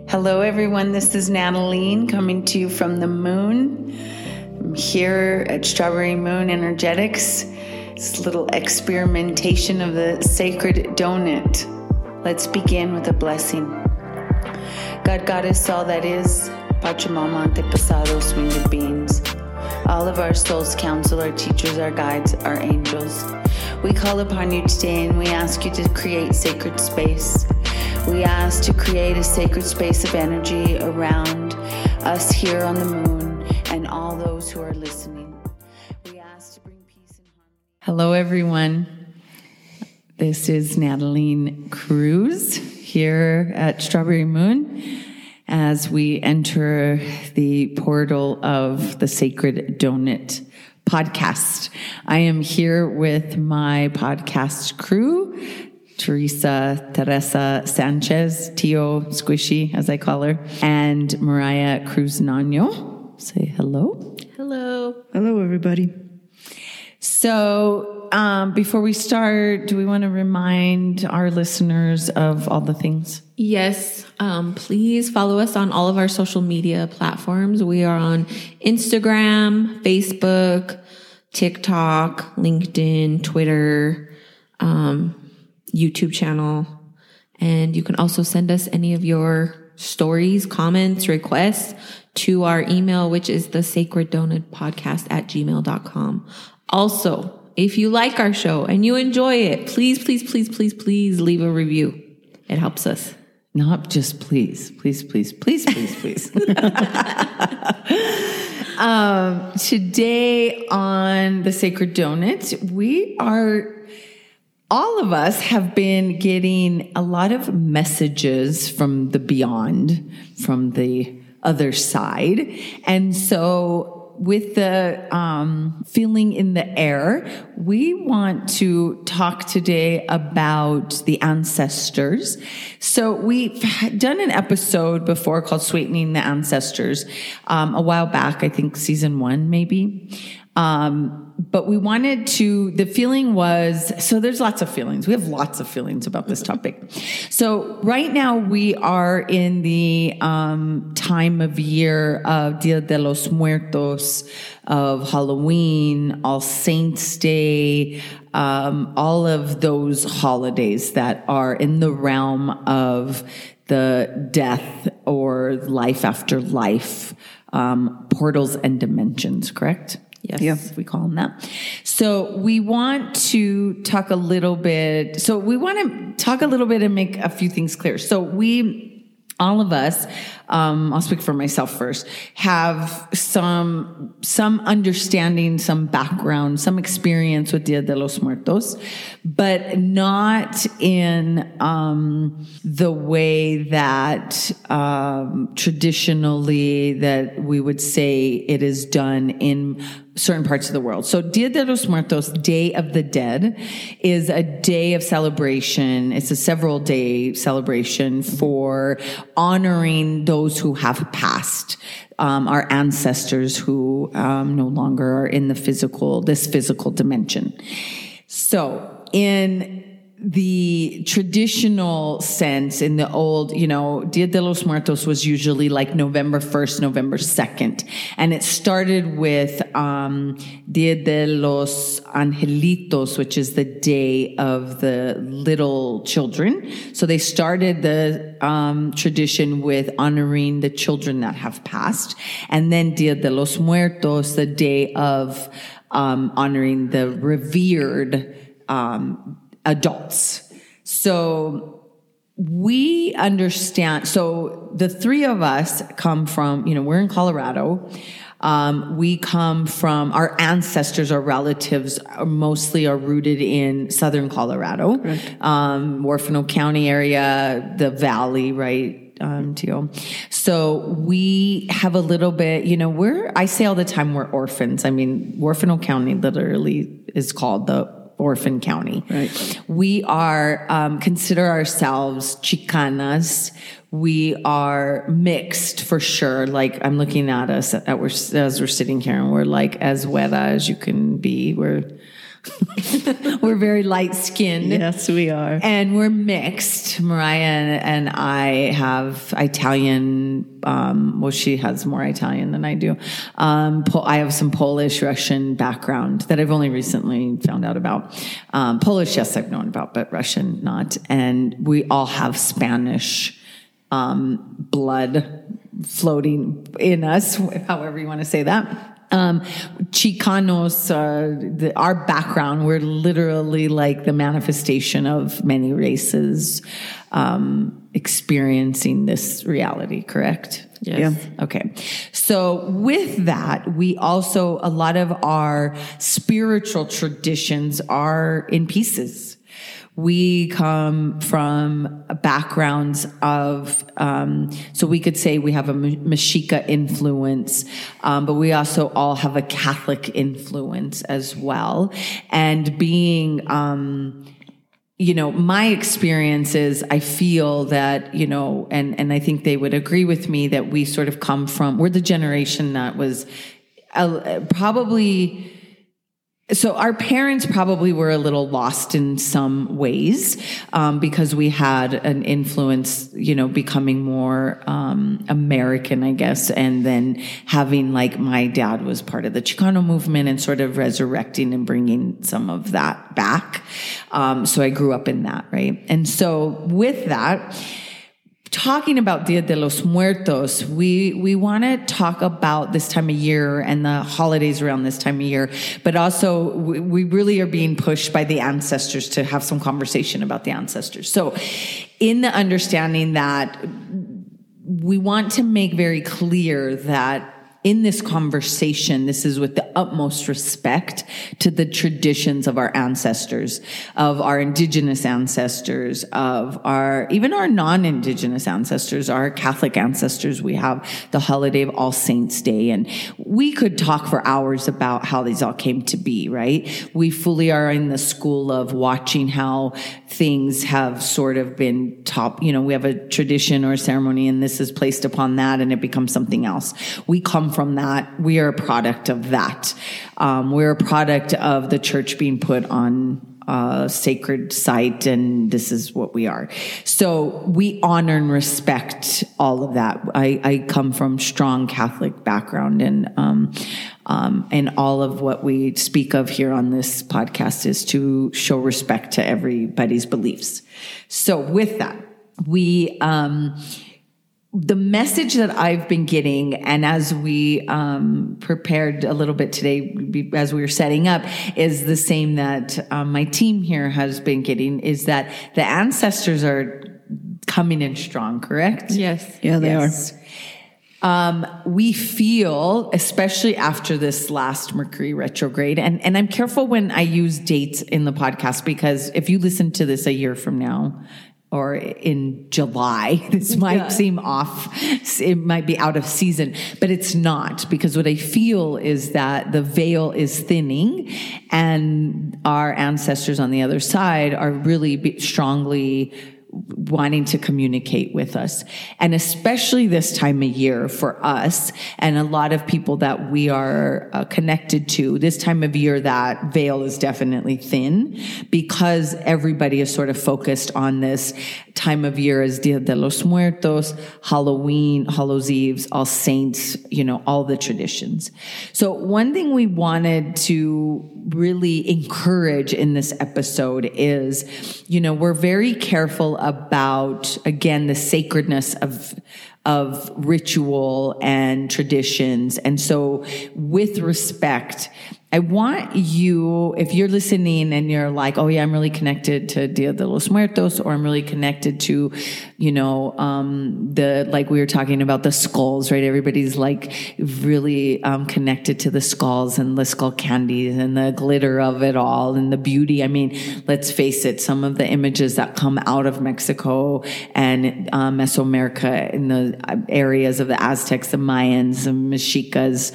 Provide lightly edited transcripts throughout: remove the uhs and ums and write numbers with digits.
Hello, everyone. This is Natalie coming to you from the moon. I'm here at Strawberry Moon Energetics. It's a little experimentation of the sacred donut. Let's begin with a blessing. God, Goddess, all that is, Pachamama, Antepasados, winged beings, all of our souls, counsel, our teachers, our guides, our angels. We call upon you today and we ask you to create sacred space. We ask to create a sacred space of energy around us here on the moon and all those who are listening. We ask to bring peace and harmony. Hello, everyone. This is Natalie Cruz here at Strawberry Moon as we enter the portal of the Sacred Donut podcast. I am here with my podcast crew, Teresa Sanchez, Tio Squishy, as I call her, and Mariah Cruz Nano. Say hello. Hello. Hello, everybody. So before we start, do we want to remind our listeners of all the things? Yes. Please follow us on all of our social media platforms. We are on Instagram, Facebook, TikTok, LinkedIn, Twitter, YouTube channel. And you can also send us any of your stories, comments, requests to our email, which is thesacreddonutpodcast@gmail.com. Also, if you like our show and you enjoy it, please leave a review. It helps us. Not just please. Today on the Sacred Donut, all of us have been getting a lot of messages from the beyond, from the other side. And so with the feeling in the air, we want to talk today about the ancestors. So we've done an episode before called Sweetening the Ancestors a while back, I think season 1 maybe. But we wanted to, the feeling was, so there's lots of feelings. We have lots of feelings about this topic. So right now we are in the time of year of Dia de los Muertos, of Halloween, All Saints Day, all of those holidays that are in the realm of the death or life after life, portals and dimensions, correct? Yes. Yeah, we call them that. So we want to talk a little bit. So we want to talk a little bit and make a few things clear. So all of us, I'll speak for myself first, have some understanding, some background, some experience with Dia de los Muertos, but not in the way that traditionally that we would say it is done in certain parts of the world. So Dia de los Muertos, Day of the Dead, is a day of celebration. It's a several-day celebration for honoring those who have passed, our ancestors who no longer are in this physical dimension. So in the traditional sense, in the old, Dia de los Muertos was usually like November 1st, November 2nd. And it started with Dia de los Angelitos, which is the day of the little children. So they started the tradition with honoring the children that have passed. And then Dia de los Muertos, the day of honoring the revered adults. So we understand. So the three of us come from, we're in Colorado. We come from, our ancestors, our relatives are rooted in southern Colorado, Orfano County area, the valley, right? Tio. So we have a little bit, I say all the time we're orphans. I mean, Orfano County literally is called the Orphan County. Right. We are, consider ourselves Chicanas. We are mixed for sure. Like I'm looking at us as we're sitting here and we're like as wet as you can be. We're We're very light skinned. Yes, we are. And we're mixed. Mariah and I have Italian, well, she has more Italian than I do. I have some Polish, Russian background that I've only recently found out about. Polish, yes, I've known about, but Russian, not. And we all have Spanish blood floating in us, however you want to say that. Chicanos, our background, we're literally like the manifestation of many races experiencing this reality, correct? Yes. Yeah. Okay. So with that, we also, a lot of our spiritual traditions are in pieces. We come from backgrounds of, so we could say we have a Mexica influence, but we also all have a Catholic influence as well. And being, my experience is I feel that, and I think they would agree with me that we sort of come from, we're the generation that was probably... So our parents probably were a little lost in some ways, because we had an influence, becoming more, American, I guess. And then having my dad was part of the Chicano movement and sort of resurrecting and bringing some of that back. So I grew up in that, right? And so with that, talking about Dia de los Muertos, we want to talk about this time of year and the holidays around this time of year, but also we really are being pushed by the ancestors to have some conversation about the ancestors. So in the understanding that we want to make very clear that in this conversation, this is with the utmost respect to the traditions of our ancestors, of our indigenous ancestors, of even our non-indigenous ancestors, our Catholic ancestors. We have the holiday of All Saints Day, and we could talk for hours about how these all came to be, right? We fully are in the school of watching how things have sort of been we have a tradition or a ceremony and this is placed upon that and it becomes something else. We come from that. We are a product of that. We're a product of the church being put on a sacred site, and this is what we are. So we honor and respect all of that. I come from strong Catholic background, and all of what we speak of here on this podcast is to show respect to everybody's beliefs. So with that, the message that I've been getting, and as we prepared a little bit today, as we were setting up, is the same that my team here has been getting, is that the ancestors are coming in strong, correct? Yes. Yeah, they are. We feel, especially after this last Mercury retrograde, and I'm careful when I use dates in the podcast, because if you listen to this a year from now, or in July, this might seem off. It might be out of season, but it's not, because what I feel is that the veil is thinning and our ancestors on the other side are really strongly wanting to communicate with us. And especially this time of year for us and a lot of people that we are connected to, this time of year, that veil is definitely thin, because everybody is sort of focused on this time of year as Dia de los Muertos, Halloween, Hallows Eves, All Saints, all the traditions. So one thing we wanted to really encourage in this episode is, we're very careful about, again, the sacredness of ritual and traditions. And so with respect, I want you, if you're listening and you're like, oh yeah, I'm really connected to Dia de los Muertos, or I'm really connected to, like we were talking about the skulls, right? Everybody's like really connected to the skulls and the skull candies and the glitter of it all and the beauty. I mean, let's face it, some of the images that come out of Mexico and Mesoamerica in the areas of the Aztecs, the Mayans, the Mexicas,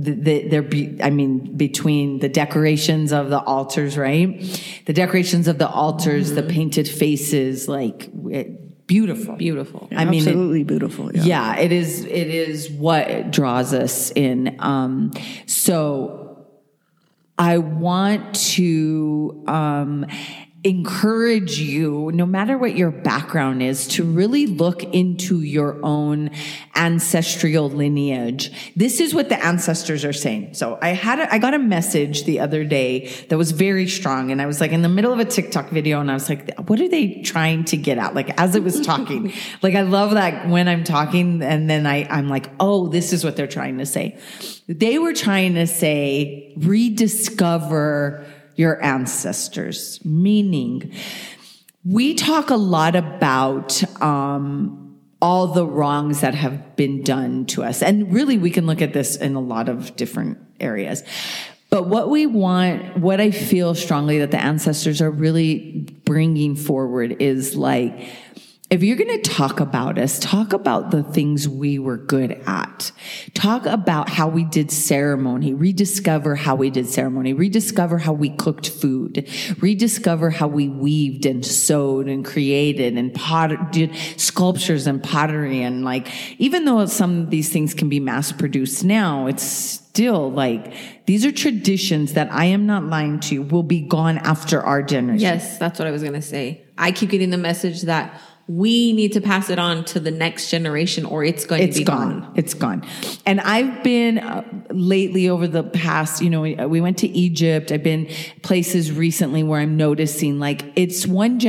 between the decorations of the altars, right? The decorations of the altars, the painted faces, like beautiful. Beautiful. Yeah, absolutely beautiful. Yeah, it is what draws us in. So I want to encourage you, no matter what your background is, to really look into your own ancestral lineage. This is what the ancestors are saying. So I got a message the other day that was very strong, and I was like in the middle of a TikTok video, and I was like, what are they trying to get at? Like as it was talking, like I love that when I'm talking, and then I'm like, oh, this is what they're trying to say. They were trying to say, rediscover your ancestors, meaning we talk a lot about all the wrongs that have been done to us. And really, we can look at this in a lot of different areas. But what we want, what I feel strongly that the ancestors are really bringing forward is like, if you're going to talk about us, talk about the things we were good at. Talk about how we did ceremony. Rediscover how we did ceremony. Rediscover how we cooked food. Rediscover how we weaved and sewed and created and did sculptures and pottery. And like, even though some of these things can be mass produced now, it's still like, these are traditions that I am not lying to you, will be gone after our generation. Yes, that's what I was going to say. I keep getting the message that we need to pass it on to the next generation or it's going to be gone. It's gone. And I've been lately over the past, we went to Egypt. I've been places recently where I'm noticing like it's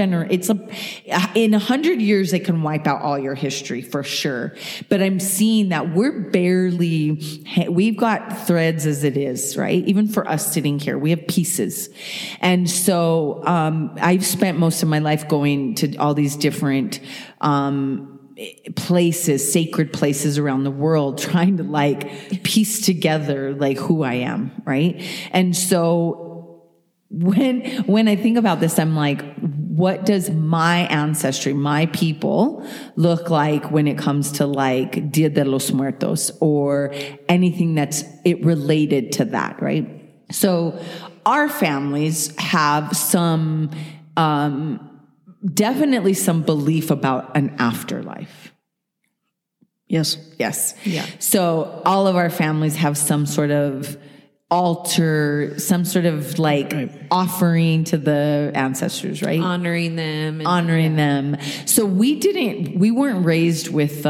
in 100 years, they can wipe out all your history for sure. But I'm seeing that we've got threads as it is, right? Even for us sitting here, we have pieces. And so, I've spent most of my life going to all these different places, sacred places around the world, trying to like piece together like who I am, right? And so when I think about this, I'm like, what does my ancestry, my people look like when it comes to like Dia de los Muertos or anything that's related to that, right? So our families have some definitely some belief about an afterlife. Yes. Yeah. So all of our families have some sort of altar, some sort of like offering to the ancestors, right? Honoring them. Them. So we weren't raised with,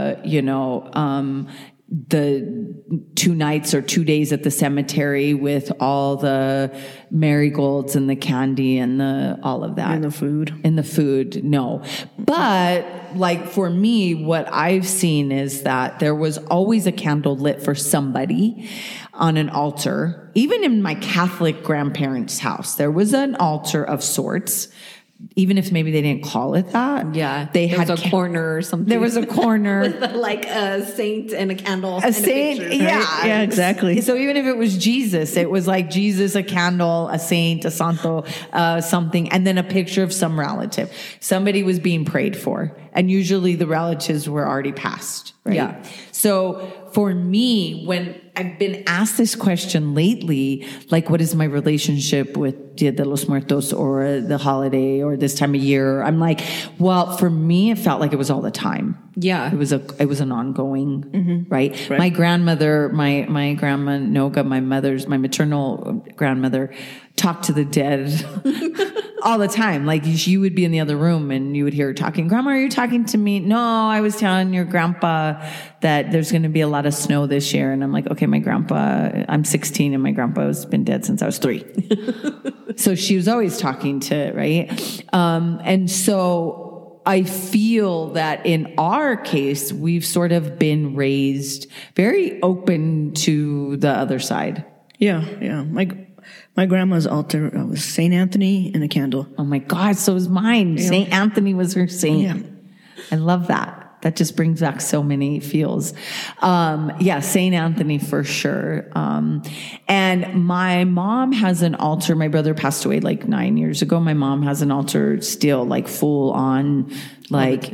the 2 nights or 2 days at the cemetery with all the marigolds and the candy and all of that. And the food. No. But like for me, what I've seen is that there was always a candle lit for somebody on an altar. Even in my Catholic grandparents' house, there was an altar of sorts. Even if maybe they didn't call it that. Yeah. They had a corner or something. There was a corner. With like a saint and a candle. A saint. A picture, right? Yeah, exactly. So even if it was Jesus, it was like Jesus, a candle, a saint, a santo, something, and then a picture of some relative. Somebody was being prayed for. And usually the relatives were already passed, right? Yeah. So for me, when I've been asked this question lately, like, what is my relationship with Dia de los Muertos or the holiday or this time of year? I'm like, well, for me, it felt like it was all the time. Yeah. It was an ongoing, right? My grandmother, my grandma Noga, my maternal grandmother, talked to the dead all the time. Like you would be in the other room and you would hear her talking. Grandma, are you talking to me? No, I was telling your grandpa that there's going to be a lot of snow this year. And I'm like, okay, my grandpa, I'm 16 and my grandpa has been dead since I was 3. So she was always talking to, right? And so I feel that in our case, we've sort of been raised very open to the other side. Yeah. My grandma's altar was St. Anthony and a candle. Oh my God, so was mine. Yeah. St. Anthony was her saint. Yeah. I love that. That just brings back so many feels. St. Anthony for sure. And my mom has an altar. My brother passed away like 9 years ago. My mom has an altar still like full on, like,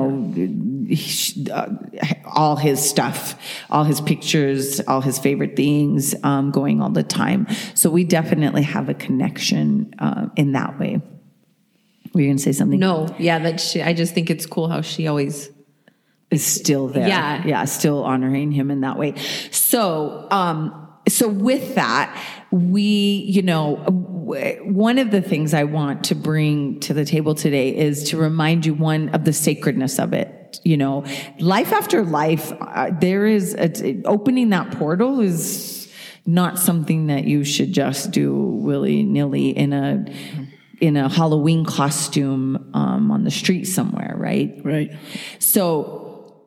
all his stuff, all his pictures, all his favorite things, going all the time. So we definitely have a connection, in that way. Were you going to say something? No. Yeah. I just think it's cool how she always is still there. Yeah. Still honoring him in that way. So, So with that, one of the things I want to bring to the table today is to remind you, one, of the sacredness of it. Life after life, opening that portal is not something that you should just do willy-nilly in a Halloween costume on the street somewhere, right? Right. So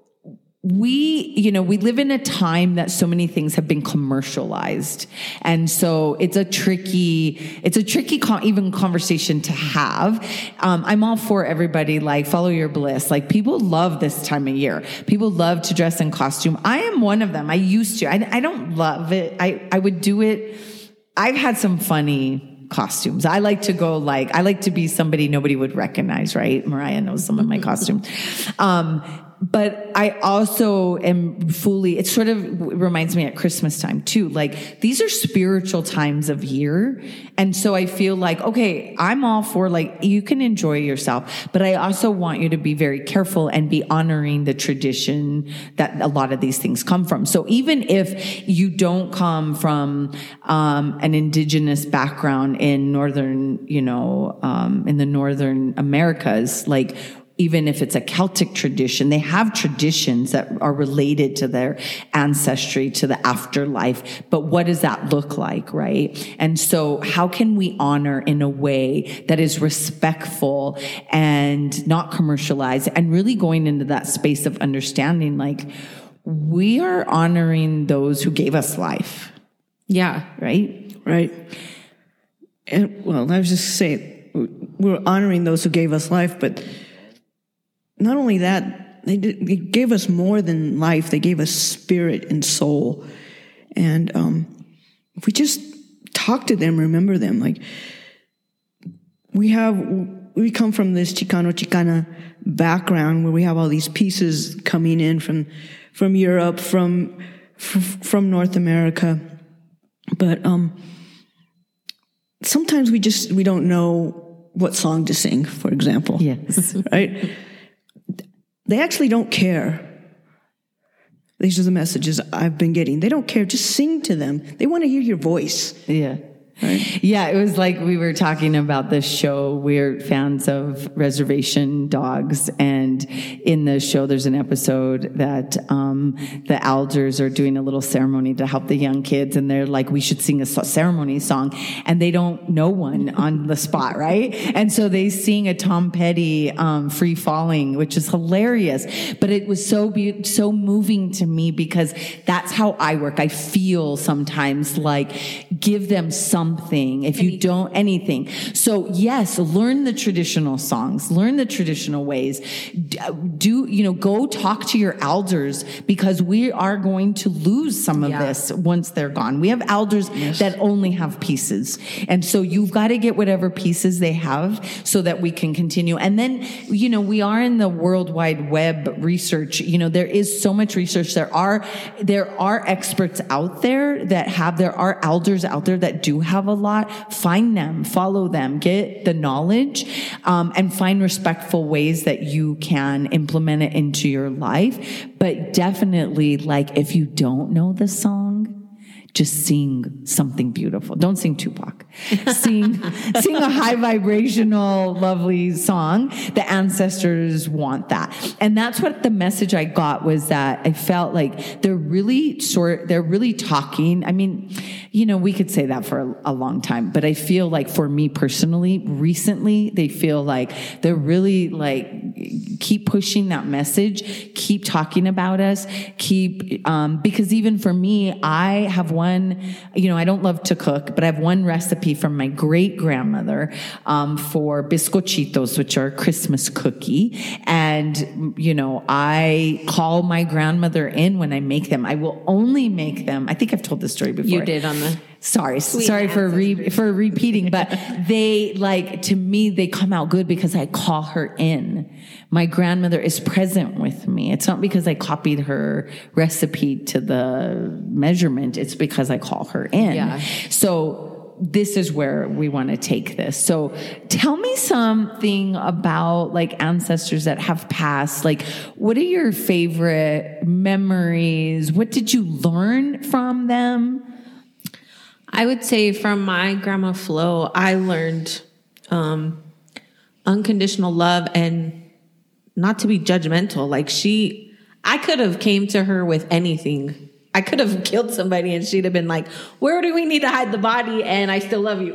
we live in a time that so many things have been commercialized. And so it's a tricky even conversation to have. I'm all for everybody, like, follow your bliss. Like, people love this time of year. People love to dress in costume. I am one of them. I used to. I don't love it. I would do it. I've had some funny costumes. I like to be somebody nobody would recognize, right? Mariah knows some of my costumes. But I also am it sort of reminds me at Christmas time too. Like, these are spiritual times of year. And so I feel like, okay, I'm all for, like, you can enjoy yourself, but I also want you to be very careful and be honoring the tradition that a lot of these things come from. So even if you don't come from, an indigenous background in northern, in the northern Americas, like, even if it's a Celtic tradition, they have traditions that are related to their ancestry, to the afterlife. But what does that look like, right? And so how can we honor in a way that is respectful and not commercialized, and really going into that space of understanding, like, we are honoring those who gave us life. Yeah. Right? Right. And, well, I was just saying, we're honoring those who gave us life, but not only that, they gave us more than life. They gave us spirit and soul. And if we just talk to them, remember them. Like, we come from this Chicano-Chicana background where we have all these pieces coming in from Europe, from North America. But sometimes we don't know what song to sing, for example. Yes. Right? They actually don't care. These are the messages I've been getting. They don't care. Just sing to them. They want to hear your voice. Yeah. Right? Yeah, it was like we were talking about this show. We're fans of Reservation Dogs, and in the show there's an episode that the elders are doing a little ceremony to help the young kids, and they're like, we should sing a ceremony song, and they don't know one on the spot, right? And so they sing a Tom Petty Free Falling, which is hilarious, but it was so moving to me, because that's how I work. I feel sometimes like, give them something. If you don't, anything. So yes, learn the traditional songs, learn the traditional ways. Go talk to your elders, because we are going to lose some of this once they're gone. We have elders that only have pieces. And so you've got to get whatever pieces they have so that we can continue. And then, we are in the World Wide Web research. There is so much research. There are experts out there there are elders out there that do have a lot. Find them, follow them, get the knowledge, and find respectful ways that you can implement it into your life. But definitely, like, if you don't know the song, just sing something beautiful. Don't sing Tupac. Sing a high vibrational, lovely song. The ancestors want that. And that's what the message I got was, that I felt like they're really talking. I mean, we could say that for a long time, but I feel like, for me personally, recently, they feel like they're really, like, keep pushing that message, keep talking about us, because even for me, I have one, I don't love to cook, but I have one recipe from my great grandmother, for biscochitos, which are a Christmas cookie. And, I call my grandmother in when I make them. I will only make them. I think I've told this story before. You did on the... Sorry for repeating, but they, like, to me, they come out good because I call her in. My grandmother is present with me. It's not because I copied her recipe to the measurement. It's because I call her in. Yeah. So this is where we want to take this. So tell me something about, like, ancestors that have passed. Like, what are your favorite memories? What did you learn from them? I would say from my grandma Flo, I learned unconditional love and not to be judgmental. Like I could have came to her with anything. I could have killed somebody and she'd have been like, where do we need to hide the body? And I still love you.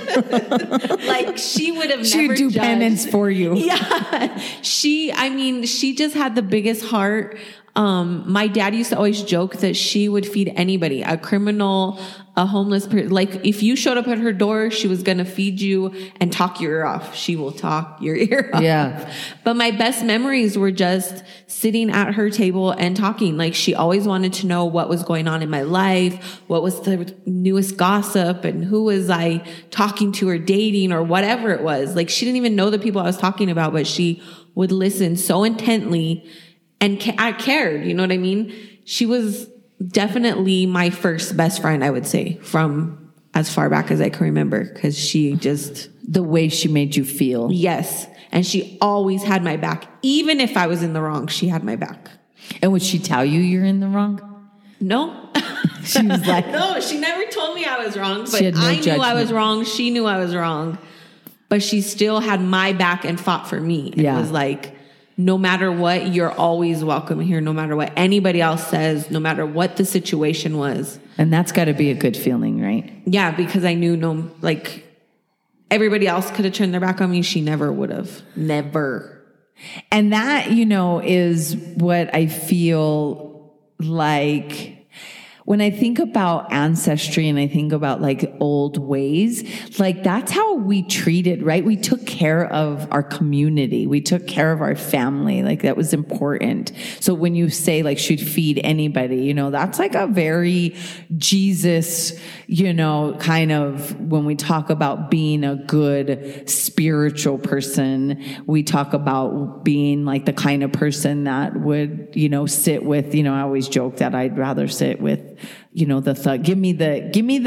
Like she would have She'd never do judged. penance for you. Yeah. She just had the biggest heart. My dad used to always joke that she would feed anybody, a criminal, a homeless person. Like if you showed up at her door, she was going to feed you and talk your ear off. She will talk your ear off. Yeah. But my best memories were just sitting at her table and talking. Like she always wanted to know what was going on in my life, what was the newest gossip, and who was I talking to or dating or whatever it was. Like she didn't even know the people I was talking about, but she would listen so intently. And I cared, you know what I mean? She was definitely my first best friend, I would say, from as far back as I can remember, because she just... The way she made you feel. Yes. And she always had my back. Even if I was in the wrong, she had my back. And would she tell you you're in the wrong? No. She was like... No, she never told me I was wrong, but She had no I knew I judgment. was wrong. She knew I was wrong. But she still had my back and fought for me. Yeah. It was like... No matter what, you're always welcome here. No matter what anybody else says, no matter what the situation was. And that's got to be a good feeling, right? Yeah, because I knew everybody else could have turned their back on me. She never would have. Never. And that, is what I feel like when I think about ancestry and I think about like old ways, like that's how we treated, right? We took care of our community. We took care of our family. Like that was important. So when you say like she'd feed anybody, that's like a very Jesus, kind of when we talk about being a good spiritual person, we talk about being like the kind of person that would, sit with, I always joke that I'd rather sit with, the thug. Give me the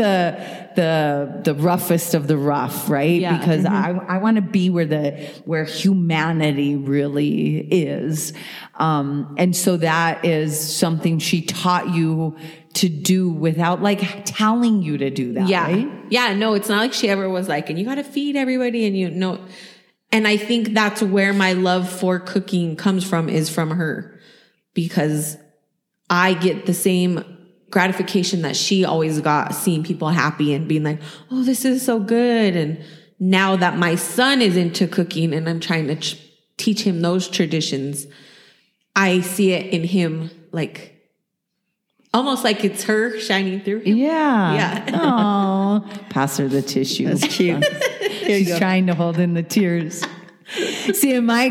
roughest of the rough, right? Yeah. Because I want to be where humanity really is. And so that is something she taught you to do without like telling you to do that. Yeah. Right? Yeah. No, it's not like she ever was like, and you got to feed everybody and and I think that's where my love for cooking comes from, is from her, because I get the same gratification that she always got, seeing people happy and being like, oh, this is so good. And now that my son is into cooking and I'm trying to teach him those traditions, I see it in him, like almost like it's her shining through him. Yeah. Yeah. Oh, pass her the tissue. That's cute. She's trying to hold in the tears. See, my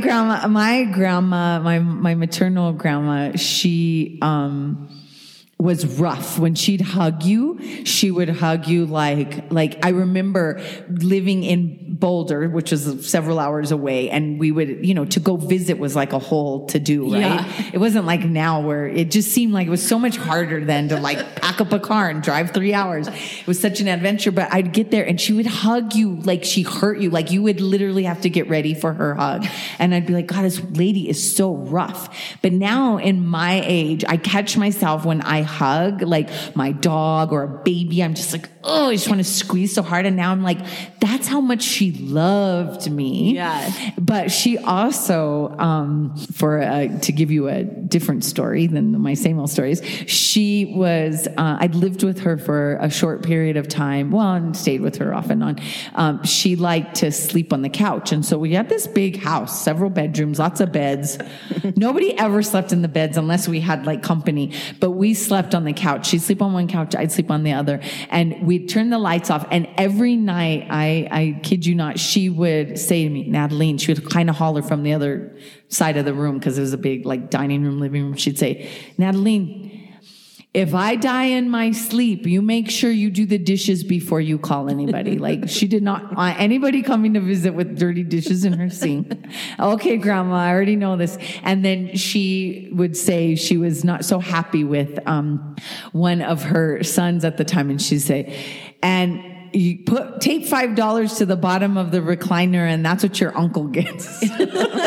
maternal grandma, she was rough. When she'd hug you, she would hug you like I remember living in Boulder, which was several hours away, and we would, to go visit was like a whole to do, right? Yeah. It wasn't like now where it just seemed like it was so much harder than to like pack up a car and drive 3 hours. It was such an adventure, but I'd get there and she would hug you like she hurt you. Like you would literally have to get ready for her hug. And I'd be like, God, this lady is so rough. But now in my age, I catch myself when I hug like my dog or a baby, I'm just like, oh, I just want to squeeze so hard. And now I'm like, that's how much she loved me. Yeah. But she also, to give you a different story than my same old stories, she was, I'd lived with her for a short period of time. Well, and stayed with her off and on. She liked to sleep on the couch. And so we had this big house, several bedrooms, lots of beds. Nobody ever slept in the beds unless we had like company, but we slept on the couch. She'd sleep on one couch, I'd sleep on the other. And we'd turn the lights off. And every night, I kid you not, she would say to me, Natalie, she would kind of holler from the other side of the room because it was a big like dining room, living room. She'd say, Natalie, if I die in my sleep, you make sure you do the dishes before you call anybody. Like she did not want anybody coming to visit with dirty dishes in her sink. Okay, Grandma, I already know this. And then she would say she was not so happy with one of her sons at the time. And she'd say, and you tape $5 to the bottom of the recliner and that's what your uncle gets.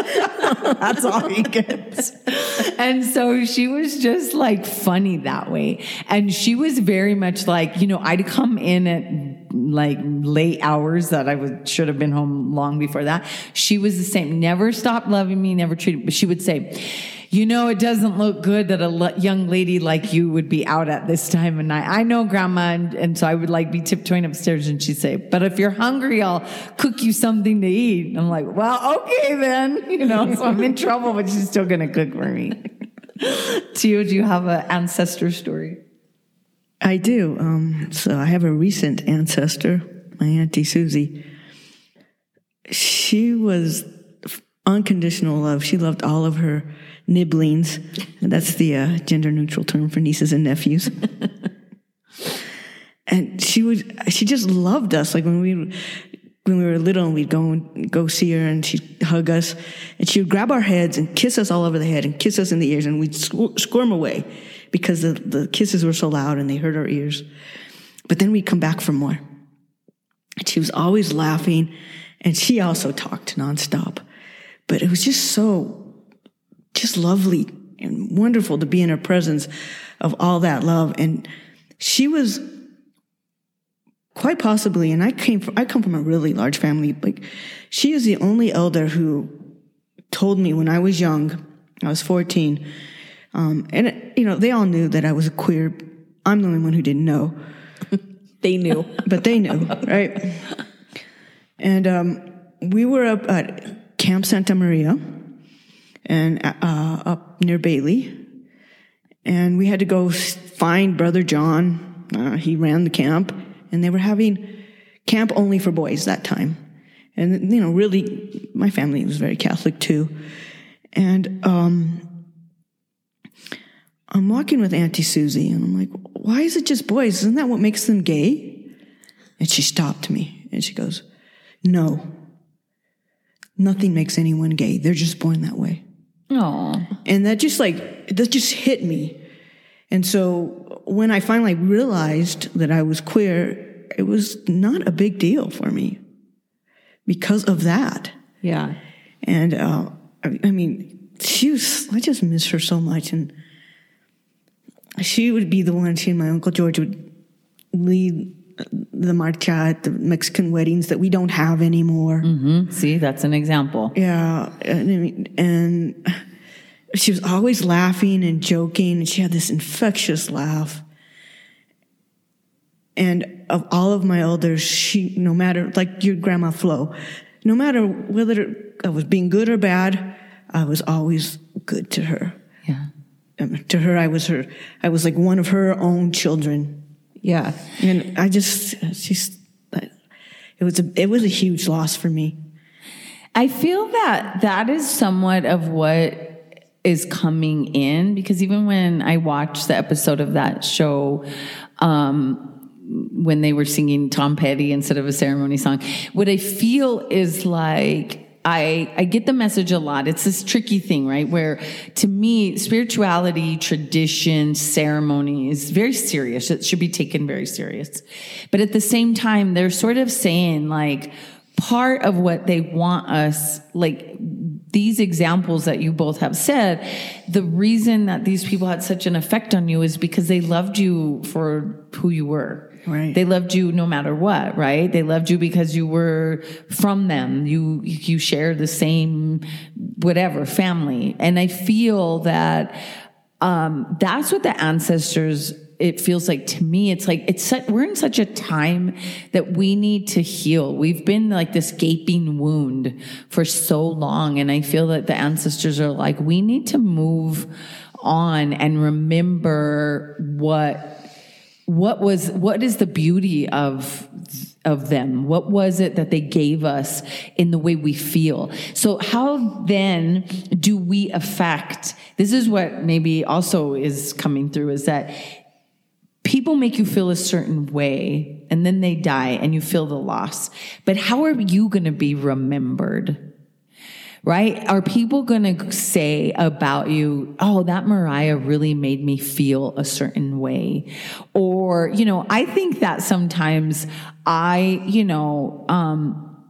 That's all he gets. And so she was just like funny that way. And she was very much like, I'd come in at like late hours that I should have been home long before that. She was the same. Never stopped loving me, never treated, but she would say, it doesn't look good that a young lady like you would be out at this time of night. I know, Grandma. And so I would like be tiptoeing upstairs and she'd say, but if you're hungry, I'll cook you something to eat. And I'm like, well, okay then, so I'm in trouble, but she's still going to cook for me. Tio, do you have an ancestor story? I do. So I have a recent ancestor, my Auntie Susie. She was unconditional love. She loved all of her nibblings. And that's the gender-neutral term for nieces and nephews. And she just loved us. Like when we were little and we'd go see her and she'd hug us and she would grab our heads and kiss us all over the head and kiss us in the ears and we'd squirm away because the kisses were so loud and they hurt our ears. But then we'd come back for more. And she was always laughing and she also talked nonstop. But it was just lovely and wonderful to be in her presence of all that love. And she was quite possibly, and I come from a really large family. Like, she is the only elder who told me when I was young, I was 14, and they all knew that I was a queer. I'm the only one who didn't know. They knew, but they knew, right? And we were up at Camp Santa Maria, and up near Bailey, and we had to go find Brother John. He ran the camp. And they were having camp only for boys that time. And, really, my family was very Catholic too. And I'm walking with Auntie Susie, and I'm like, why is it just boys? Isn't that what makes them gay? And she stopped me, and she goes, no, nothing makes anyone gay. They're just born that way. Aww. And that just hit me. And so when I finally realized that I was queer, it was not a big deal for me because of that. Yeah. And, I mean, I just miss her so much. And she would be the one, she and my Uncle George would lead the marcha at the Mexican weddings that we don't have anymore. Mm-hmm. See, that's an example. Yeah. And she was always laughing and joking, and she had this infectious laugh. And of all of my elders, no matter, like your Grandma Flo, no matter whether I was being good or bad, I was always good to her. Yeah. To her, I was like one of her own children. Yeah. And it was a huge loss for me. I feel that is somewhat of what is coming in, because even when I watched the episode of that show, when they were singing Tom Petty instead of a ceremony song, what I feel is like, I get the message a lot. It's this tricky thing, right? Where to me, spirituality, tradition, ceremony is very serious. It should be taken very serious. But at the same time, they're sort of saying like, part of what they want us, like these examples that you both have said, the reason that these people had such an effect on you is because they loved you for who you were. Right. They loved you no matter what, right? They loved you because you were from them. You share the same whatever family. And I feel that that's what the ancestors, it feels like to me. It's like we're in such a time that we need to heal. We've been like this gaping wound for so long, and I feel that the ancestors are like, we need to move on and remember what is the beauty of them? What was it that they gave us in the way we feel? So how then do we affect? This is what maybe also is coming through, is that people make you feel a certain way and then they die and you feel the loss. But how are you going to be remembered? Right? Are people going to say about you, oh, that Mariah really made me feel a certain way? Or, I think that sometimes I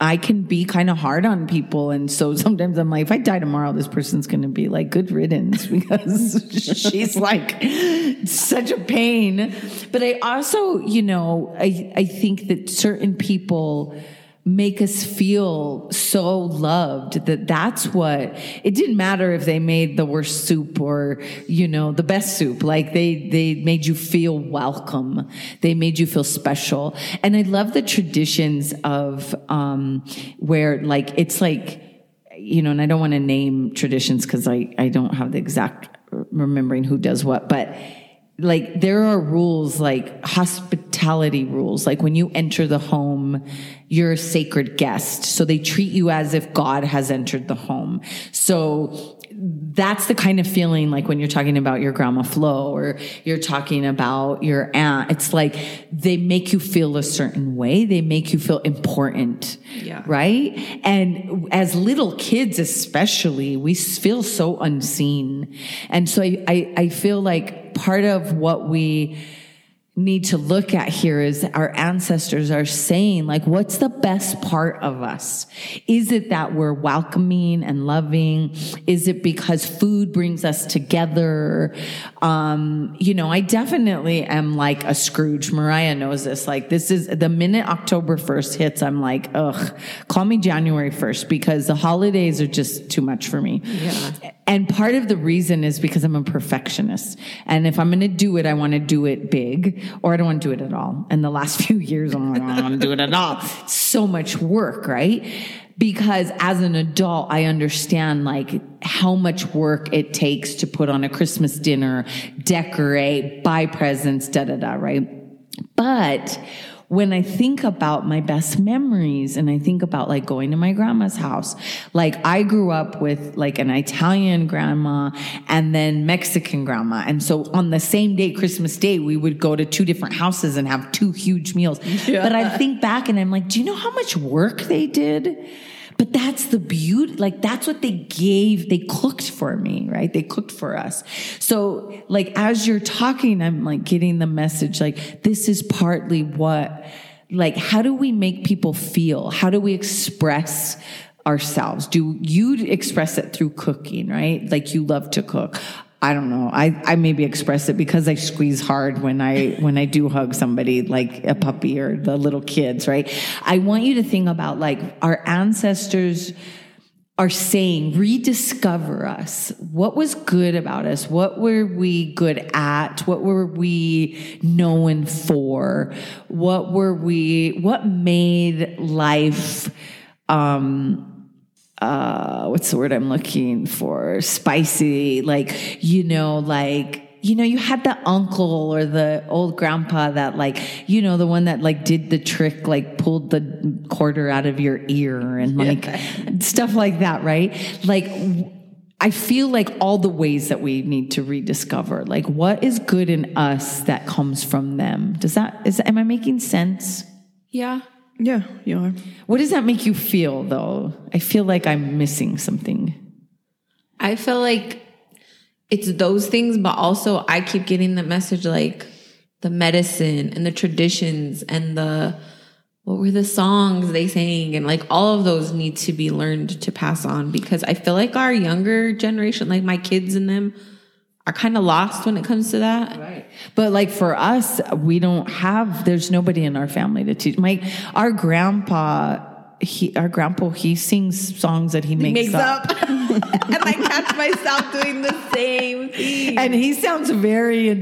I can be kind of hard on people. And so sometimes I'm like, if I die tomorrow, this person's going to be like, good riddance, because she's like such a pain. But I also, I think that certain people make us feel so loved that's what, it didn't matter if they made the worst soup or, the best soup. Like they made you feel welcome. They made you feel special. And I love the traditions of, where like, it's like, and I don't want to name traditions because I don't have the exact remembering who does what, but like there are rules, like hospitality rules. Like when you enter the home, you're a sacred guest. So they treat you as if God has entered the home. So that's the kind of feeling like when you're talking about your grandma Flo or you're talking about your aunt. It's like they make you feel a certain way. They make you feel important. Yeah. Right? And as little kids especially, we feel so unseen. And so I feel like part of what we need to look at here is our ancestors are saying, like, what's the best part of us? Is it that we're welcoming and loving? Is it because food brings us together? I definitely am like a Scrooge. Mariah knows this. Like, this is the minute October 1st hits, I'm like, ugh, call me January 1st, because the holidays are just too much for me. Yeah. And part of the reason is because I'm a perfectionist. And if I'm going to do it, I want to do it big, or I don't want to do it at all. And the last few years, I'm like, I don't want to do it at all. It's so much work, right? Because as an adult, I understand like how much work it takes to put on a Christmas dinner, decorate, buy presents, right? But when I think about my best memories and I think about like going to my grandma's house, like I grew up with like an Italian grandma and then Mexican grandma. And so on the same day, Christmas Day, we would go to 2 different houses and have 2 huge meals. Yeah. But I think back and I'm like, do you know how much work they did? But that's the beauty, like that's what they gave. They cooked for me, right? They cooked for us. So like, as you're talking, I'm like getting the message, like this is partly what, like, how do we make people feel? How do we express ourselves? Do you express it through cooking, right? Like you love to cook. I don't know. I maybe express it because I squeeze hard when I do hug somebody, like a puppy or the little kids, right? I want you to think about like our ancestors are saying, rediscover us. What was good about us? What were we good at? What were we known for? What made life, what's the word I'm looking for? Spicy, you had the uncle or the old grandpa that the one that did the trick, pulled the quarter out of your ear and stuff like that, right? I feel like all the ways that we need to rediscover, what is good in us that comes from them. Am I making sense? Yeah. Yeah, you are. What does that make you feel, though? I feel like I'm missing something. I feel like it's those things, but also I keep getting the message, the medicine and the traditions and what were the songs they sang, and all of those need to be learned to pass on, because I feel like our younger generation, my kids and them, are kind of lost when it comes to that. Right. But for us, there's nobody in our family to teach. Our grandpa, he sings songs that he makes up. And I catch myself doing the same thing. And he sounds very,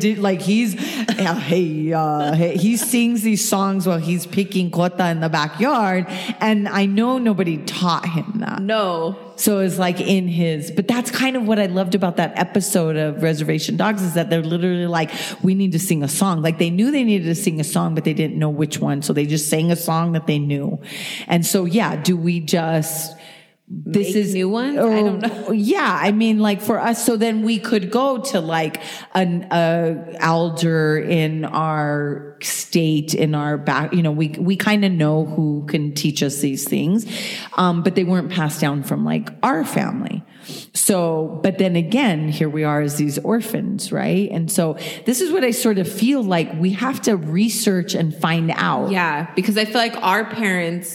he sings these songs while he's picking cota in the backyard. And I know nobody taught him that. No. So it's in his, but that's kind of what I loved about that episode of Reservation Dogs, is that they're literally we need to sing a song. They knew they needed to sing a song, but they didn't know which one. So they just sang a song that they knew. And so, do we just, this is new ones? I don't know. Yeah. For us, so then we could go to an elder in our state, in our back, we kind of know who can teach us these things. But they weren't passed down from our family. So, but then again, here we are as these orphans, right? And so this is what I sort of feel like we have to research and find out. Yeah. Because I feel like our parents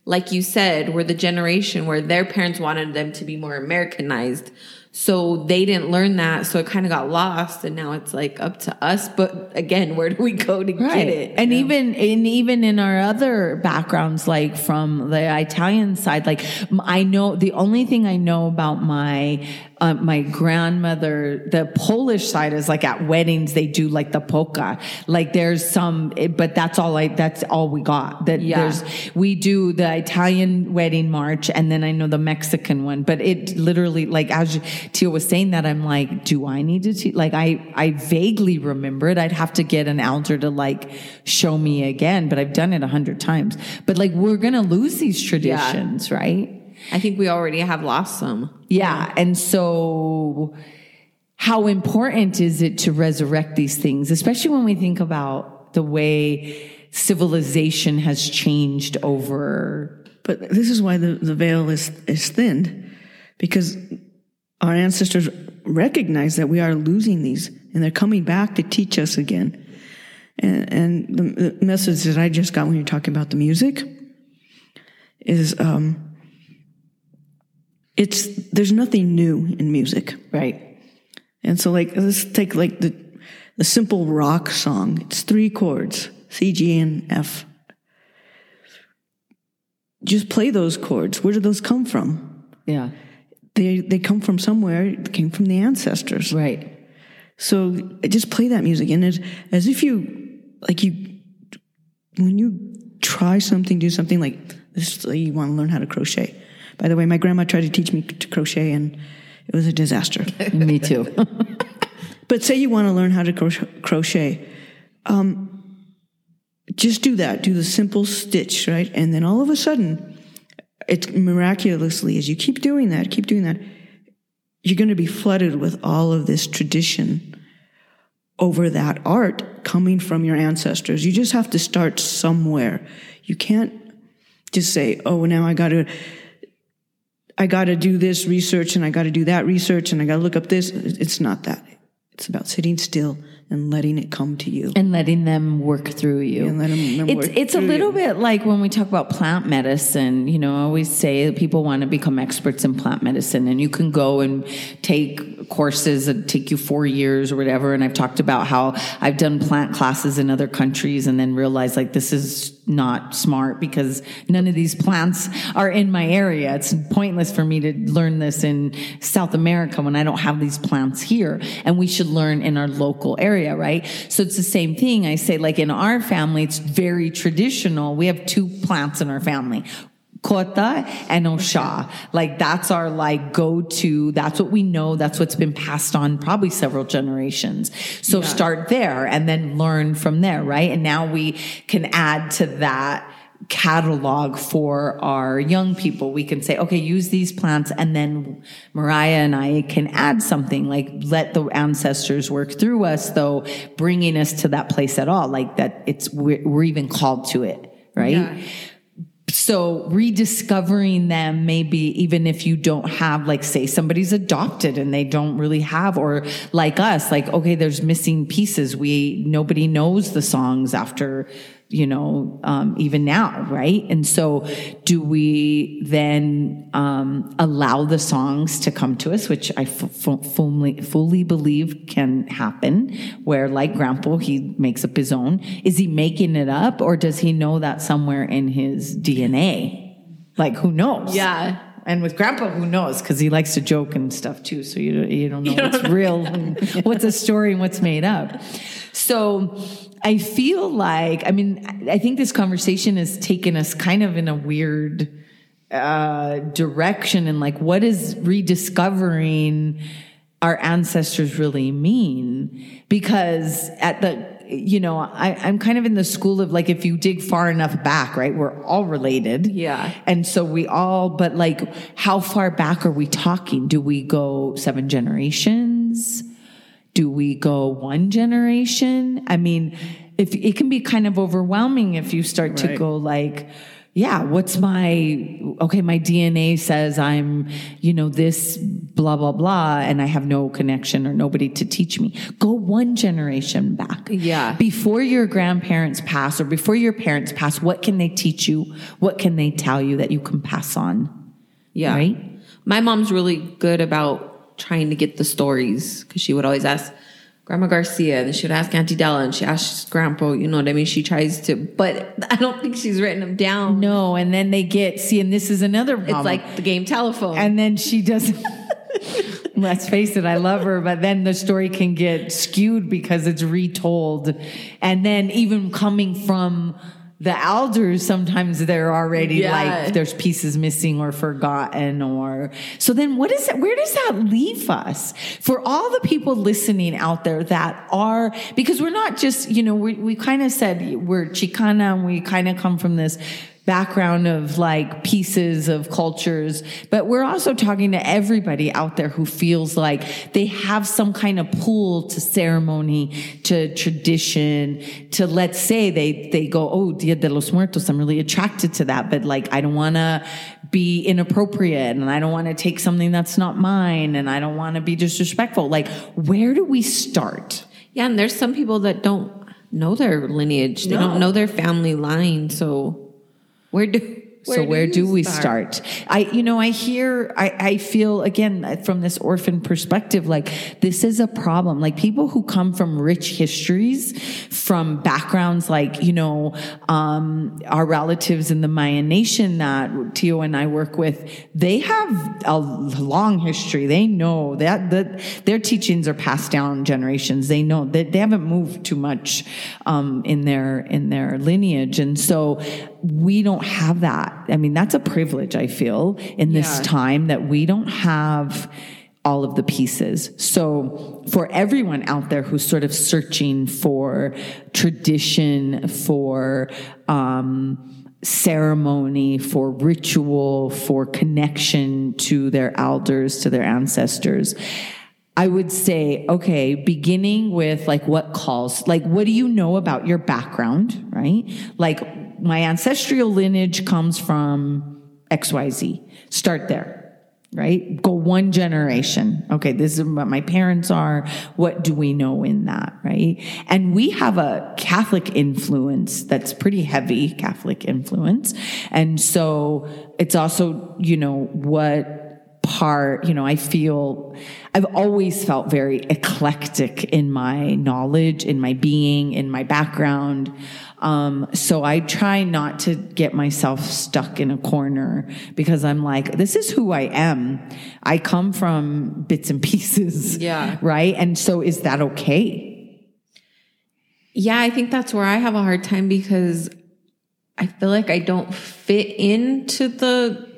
like you said, were the generation where their parents wanted them to be more Americanized. So they didn't learn that. So it kind of got lost. And now it's like up to us. But again, where do we go to get it? And even in our other backgrounds, like from the Italian side, like I know the only thing I know about my grandmother, the Polish side is like at weddings, they do like the polka. Like there's some, but that's all we got. We do the Italian wedding march, and then I know the Mexican one, but it literally, like as Tia was saying that, I'm like, do I need to like, I vaguely remember it. I'd have to get an elder to like show me again, but I've done it 100 times. But like, we're going to lose these traditions, right? I think we already have lost some. Yeah. And so how important is it to resurrect these things, especially when we think about the way civilization has changed over. But this is why the veil is thinned, because our ancestors recognize that we are losing these, and they're coming back to teach us again. And the message that I just got when you're talking about the music is, there's nothing new in music. Right. And so like, let's take like the simple rock song. It's 3 chords, C, G, and F. Just play those chords. Where do those come from? Yeah. They come from somewhere. It came from the ancestors. Right. So just play that music. And it's as if when you try something, do something like this, you want to learn how to crochet. By the way, my grandma tried to teach me to crochet, and it was a disaster. Me too. But say you want to learn how to crochet. Just do that. Do the simple stitch, right? And then all of a sudden, it's miraculously, as you keep doing that, you're going to be flooded with all of this tradition over that art coming from your ancestors. You just have to start somewhere. You can't just say, oh, now I got to do this research, and I got to do that research, and I got to look up this. It's not that. It's about sitting still and letting it come to you. And letting them work through you. And letting them work it's a little bit like when we talk about plant medicine, I always say that people want to become experts in plant medicine, and you can go and take courses that take you 4 years or whatever. And I've talked about how I've done plant classes in other countries and then realized like this is not smart because none of these plants are in my area. It's pointless for me to learn this in South America when I don't have these plants here, and we should learn in our local area, right? So it's the same thing. I say like in our family, it's very traditional. We have 2 plants in our family, Kota and Osha. Like that's our like go-to. That's what we know. That's what's been passed on probably several generations. So start there and then learn from there, right? And now we can add to that catalog for our young people. We can say, okay, use these plants, and then Mariah and I can add something like let the ancestors work through us, though bringing us to that place at all, like that we're even called to it, right? Yeah. So rediscovering them, maybe even if you don't have, like, say somebody's adopted and they don't really have, or like us, like, okay, there's missing pieces. Nobody knows the songs after, even now, right? And so do we then allow the songs to come to us, which I fully believe can happen, where like Grandpa, he makes up his own. Is he making it up, or does he know that somewhere in his DNA? Like, who knows? Yeah. And with Grandpa, who knows? Because he likes to joke and stuff too. So you don't know what's real and what's a story and what's made up. So I feel like, I think this conversation has taken us kind of in a weird direction, and like, what does rediscovering our ancestors really mean? Because I'm kind of in the school of like, if you dig far enough back, right, we're all related. Yeah. And so but like, how far back are we talking? Do we go 7 generations? Do we go 1 generation? If it can be kind of overwhelming if you start to go like what's my DNA says I'm, this blah, blah, blah, and I have no connection or nobody to teach me. Go one generation back. Yeah. Before your grandparents pass or before your parents pass, what can they teach you? What can they tell you that you can pass on? Yeah. Right? My mom's really good about trying to get the stories because she would always ask Grandma Garcia, and then she would ask Auntie Della, and she asks Grandpa, you know what I mean? She tries to, but I don't think she's written them down. No, and then they and this is another problem. It's like the game telephone. And then she doesn't, let's face it, I love her, but then the story can get skewed because it's retold. And then even coming from the elders, sometimes they're already like, there's pieces missing or forgotten so then where does that leave us? For all the people listening out there that are, because we're not just, we kind of said we're Chicana and we kind of come from this background of like pieces of cultures, but we're also talking to everybody out there who feels like they have some kind of pull to ceremony, to tradition, to, let's say they go, oh, Dia de los Muertos, I'm really attracted to that, but like I don't want to be inappropriate and I don't want to take something that's not mine and I don't want to be disrespectful. Like, where do we start? Yeah, and there's some people that don't know their lineage. They don't know their family line, so where do we start? I feel again from this orphan perspective, like this is a problem. Like people who come from rich histories, from backgrounds like, our relatives in the Mayan Nation that Tio and I work with, they have a long history. They know that their teachings are passed down generations. They know that they haven't moved too much, in their lineage. And so we don't have that. I mean, that's a privilege, I feel, in this time that we don't have all of the pieces. So for everyone out there who's sort of searching for tradition, for ceremony, for ritual, for connection to their elders, to their ancestors, I would say, okay, beginning with like what do you know about your background, right? Like my ancestral lineage comes from XYZ. Start there, right? Go one generation. Okay, this is what my parents are. What do we know in that, right? And we have a Catholic influence that's pretty heavy Catholic influence. And so it's also, what part, I feel I've always felt very eclectic in my knowledge, in my being, in my background. So I try not to get myself stuck in a corner because I'm like, this is who I am. I come from bits and pieces. Yeah. Right. And so is that okay? Yeah, I think that's where I have a hard time because I feel like I don't fit into the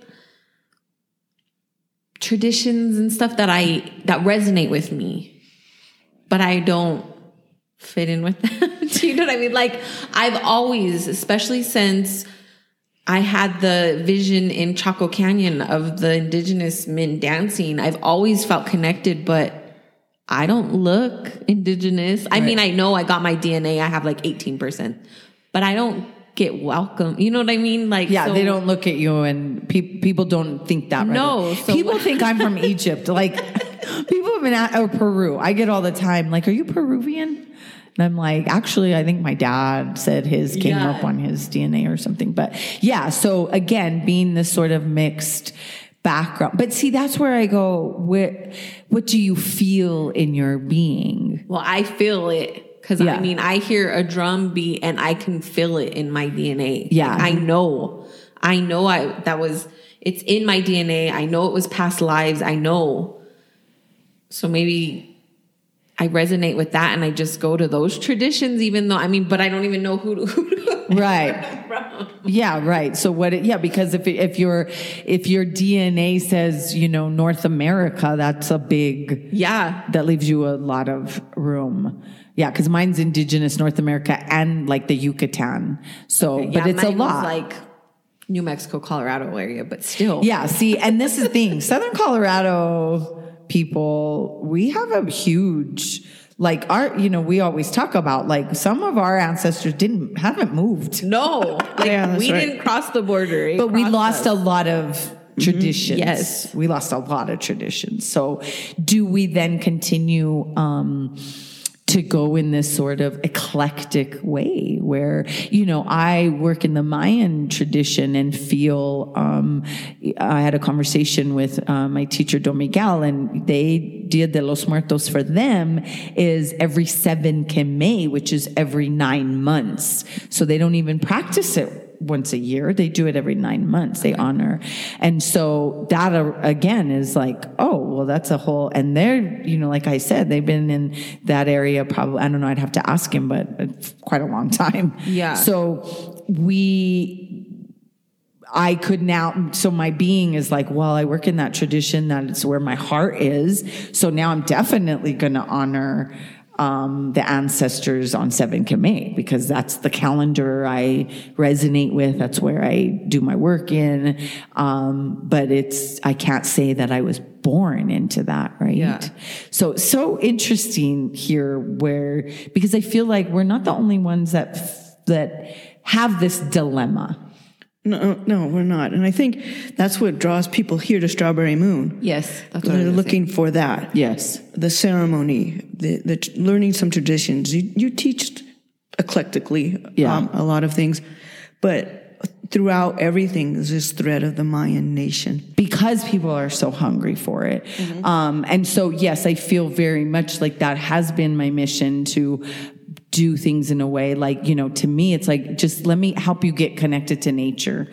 traditions and stuff that resonate with me, but I don't fit in with them. Do you know what I mean? Like I've always, especially since I had the vision in Chaco Canyon of the indigenous men dancing, I've always felt connected, but I don't look indigenous. Right. I mean, I know I got my DNA. I have like 18%, but I don't get welcome. You know what I mean? Like, yeah, so, they don't look at you and people don't think that. No. So people think I'm from Egypt. Like people have been Peru. I get all the time. Like, are you Peruvian? And I'm like, actually, I think my dad said his came up on his DNA or something. But yeah, so again, being this sort of mixed background. But see, that's where I go, what do you feel in your being? Well, I feel it. Because I mean, I hear a drum beat and I can feel it in my DNA. Yeah. Like, I know it's in my DNA. I know it was past lives. I know. So maybe I resonate with that and I just go to those traditions, even though, but I don't even know who to right. Yeah, right. So because if your DNA says, North America, that's a big, that leaves you a lot of room. Yeah, because mine's indigenous North America and like the Yucatan. So, okay, but it's a lot. Like New Mexico, Colorado area, but still. Yeah, see, and this is the thing. Southern Colorado people, we have a huge Like we always talk about like some of our ancestors haven't moved. No, like we didn't cross the border. But we lost a lot of traditions. Yes. We lost a lot of traditions. So do we then continue to go in this sort of eclectic way where, I work in the Mayan tradition and feel, I had a conversation with my teacher, Don Miguel, and Dia de los Muertos for them is every 7 Keme, which is every 9 months. So they don't even practice it once a year. They do it every 9 months. They honor. And so that again is like, oh, well, that's a whole, and they're, like I said, they've been in that area probably, I don't know, I'd have to ask him, but it's quite a long time. Yeah. So I could now, so my being is like, well, I work in that tradition, that it's where my heart is. So now I'm definitely going to honor the ancestors on 7 Keme, because that's the calendar I resonate with. That's where I do my work in. But I can't say that I was born into that, right? Yeah. So interesting here because I feel like we're not the only ones that have this dilemma. No, we're not. And I think that's what draws people here to Strawberry Moon. Yes. That's what They're looking for that. Yes. The ceremony, the learning some traditions. You teach eclectically a lot of things, but throughout everything is this thread of the Mayan nation. Because people are so hungry for it. Mm-hmm. And so, yes, I feel very much like that has been my mission to do things in a way like, to me, it's like, just let me help you get connected to nature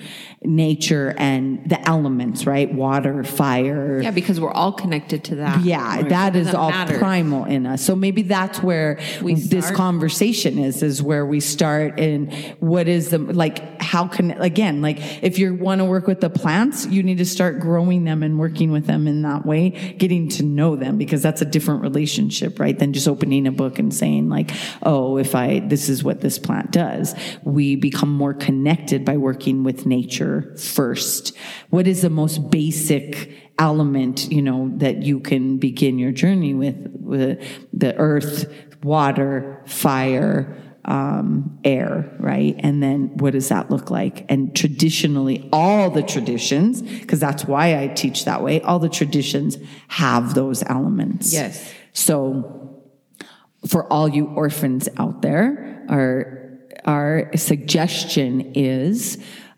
and the elements, right? Water, fire. Yeah, because we're all connected to that. Yeah, right. That is all primal in us. So maybe that's where this conversation is where we start. And what is how can, again, if you want to work with the plants, you need to start growing them and working with them in that way, getting to know them, because that's a different relationship, right? Than just opening a book and saying this is what this plant does. We become more connected by working with nature first. What is the most basic element, that you can begin your journey with the earth, water, fire, air, right? And then what does that look like? And traditionally, all the traditions, because that's why I teach that way, all the traditions have those elements. Yes. So for all you orphans out there, our suggestion is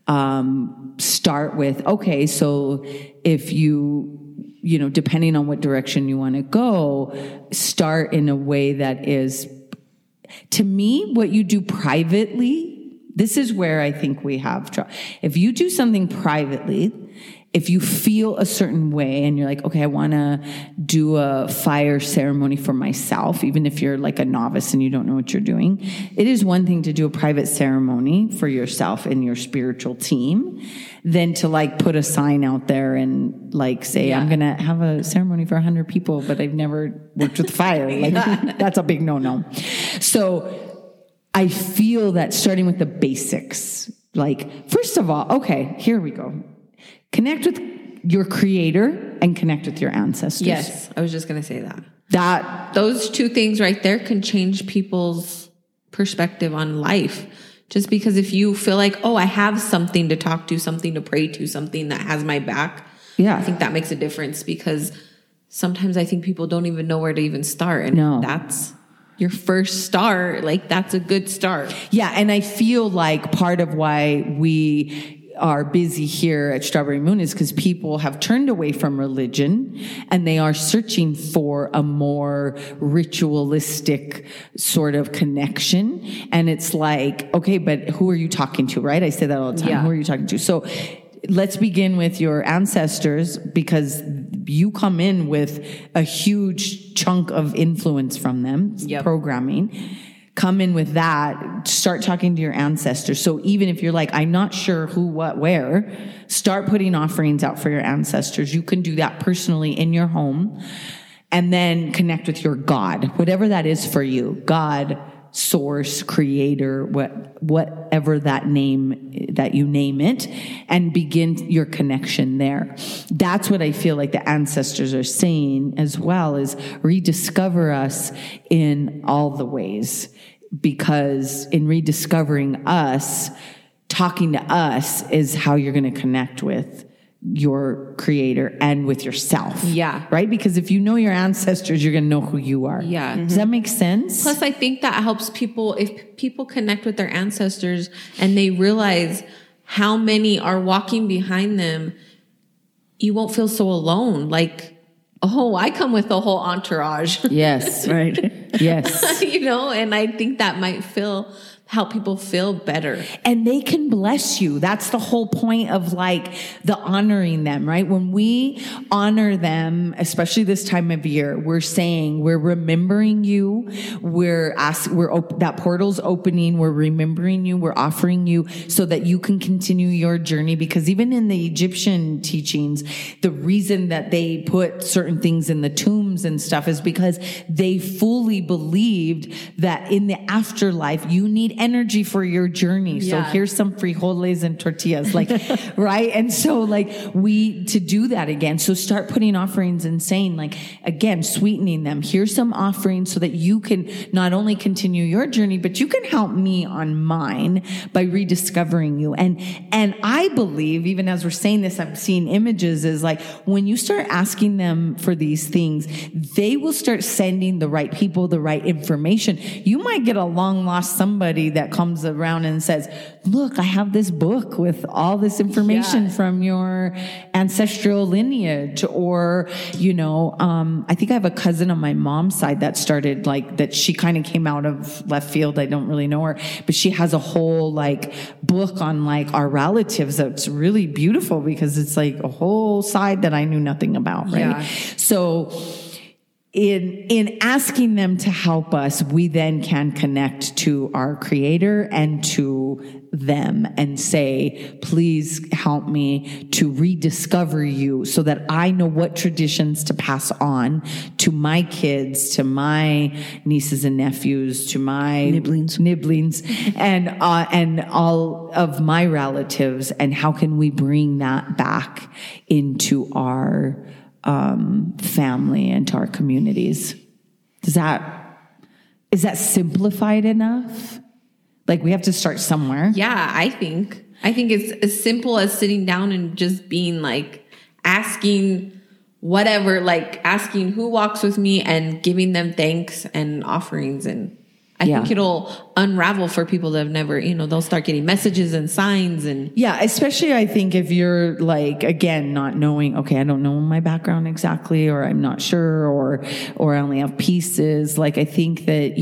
start with, okay, so if depending on what direction you want to go, start in a way that is, to me, what you do privately, this is where I think we have trouble. If you do something privately, if you feel a certain way and you're like, okay, I want to do a fire ceremony for myself, even if you're like a novice and you don't know what you're doing, it is one thing to do a private ceremony for yourself and your spiritual team than to put a sign out there and say, I'm going to have a ceremony for 100 people, but I've never worked with fire. That's a big no-no. So I feel that starting with the basics, first of all, okay, here we go. Connect with your creator and connect with your ancestors. Yes, I was just going to say that. Those two things right there can change people's perspective on life. Just because if you feel like, I have something to talk to, something to pray to, something that has my back. Yeah. I think that makes a difference, because sometimes I think people don't even know where to even start. And that's your first start. That's a good start. Yeah. And I feel like part of why we are busy here at Strawberry Moon is because people have turned away from religion and they are searching for a more ritualistic sort of connection. And it's like, okay, but who are you talking to, right? I say that all the time. Yeah. Who are you talking to? So let's begin with your ancestors, because you come in with a huge chunk of influence from them, programming. Come in with that, start talking to your ancestors. So even if you're like, I'm not sure who, what, where, start putting offerings out for your ancestors. You can do that personally in your home, and then connect with your God, whatever that is for you. God, source, creator, whatever that name that you name it, and begin your connection there. That's what I feel like the ancestors are saying as well, is rediscover us in all the ways, because in rediscovering us, talking to us is how you're going to connect with your creator and with yourself. Yeah. Right? Because if you know your ancestors, you're going to know who you are. Yeah. Does that make sense? Plus, I think that helps people. If people connect with their ancestors and they realize how many are walking behind them, you won't feel so alone. Like, oh, I come with a whole entourage. Yes. Right. Yes. And I think that might help people feel better. And they can bless you. That's the whole point of like the honoring them, right? When we honor them, especially this time of year, we're saying we're remembering you. That portal's opening. We're remembering you. We're offering you so that you can continue your journey. Because even in the Egyptian teachings, the reason that they put certain things in the tombs and stuff is because they fully believed that in the afterlife, you need energy for your journey. So here's some frijoles and tortillas, like, right? And so like to do that again. So start putting offerings and saying like, again, sweetening them. Here's some offerings so that you can not only continue your journey, but you can help me on mine by rediscovering you. And I believe, even as we're saying this, I'm seeing images, is like when you start asking them for these things, they will start sending the right people, the right information. You might get a long lost somebody that comes around and says, look, I have this book with all this information from your ancestral lineage. Or, I think I have a cousin on my mom's side that started like that. She kind of came out of left field. I don't really know her, but she has a whole like book on like our relatives. That's really beautiful because it's like a whole side that I knew nothing about. Right. Yeah. So in asking them to help us, we then can connect to our creator and to them and say, please help me to rediscover you so that I know what traditions to pass on to my kids, to my nieces and nephews, to my nibblings and all of my relatives. And how can we bring that back into our family and to our communities? Is that simplified enough? Like we have to start somewhere. Yeah, I think it's as simple as sitting down and just being like asking whatever, like asking who walks with me and giving them thanks and offerings. And I think it'll unravel for people that have never, they'll start getting messages and signs and. Yeah, especially I think if you're like, again, not knowing, okay, I don't know my background exactly, or I'm not sure, or I only have pieces. Like, I think that,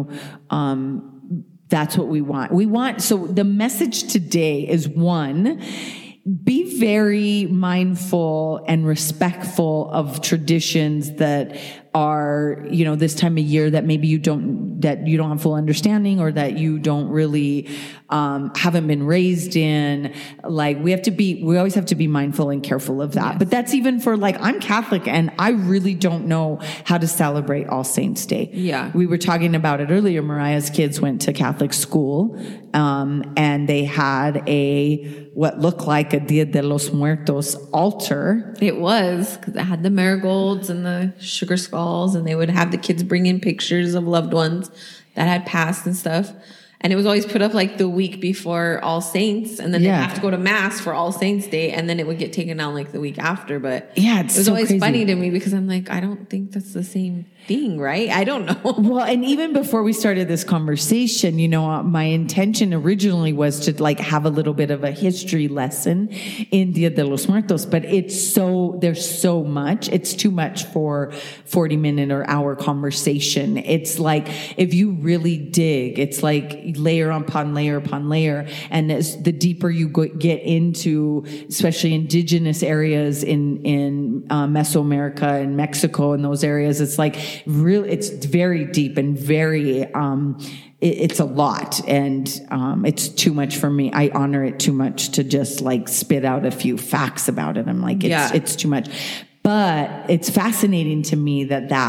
that's what we want. So the message today is, one, be very mindful and respectful of traditions that are, this time of year that maybe you don't have full understanding, or that you don't really, haven't been raised in. Like we always have to be mindful and careful of that. Yes. But that's even for like, I'm Catholic and I really don't know how to celebrate All Saints Day. Yeah. We were talking about it earlier. Mariah's kids went to Catholic school, and they had what looked like a Dia de los Muertos altar. It was, because it had the marigolds and the sugar skulls, and they would have the kids bring in pictures of loved ones that had passed and stuff. And it was always put up like the week before All Saints, and then they'd have to go to Mass for All Saints Day, and then it would get taken down like the week after. But it was so always crazy. Funny to me because I'm like, I don't think that's the same thing, right? I don't know. Well, and even before we started this conversation, my intention originally was to like have a little bit of a history lesson in Dia de los Muertos, but there's so much. It's too much for 40-minute or hour conversation. It's like, if you really dig, it's like layer upon layer upon layer. And as the deeper you get into, especially indigenous areas in Mesoamerica and Mexico and those areas, it's like really, it's very deep and very, it's a lot, and it's too much for me. I honor it too much to just like spit out a few facts about it. I'm like, it's too much. But it's fascinating to me that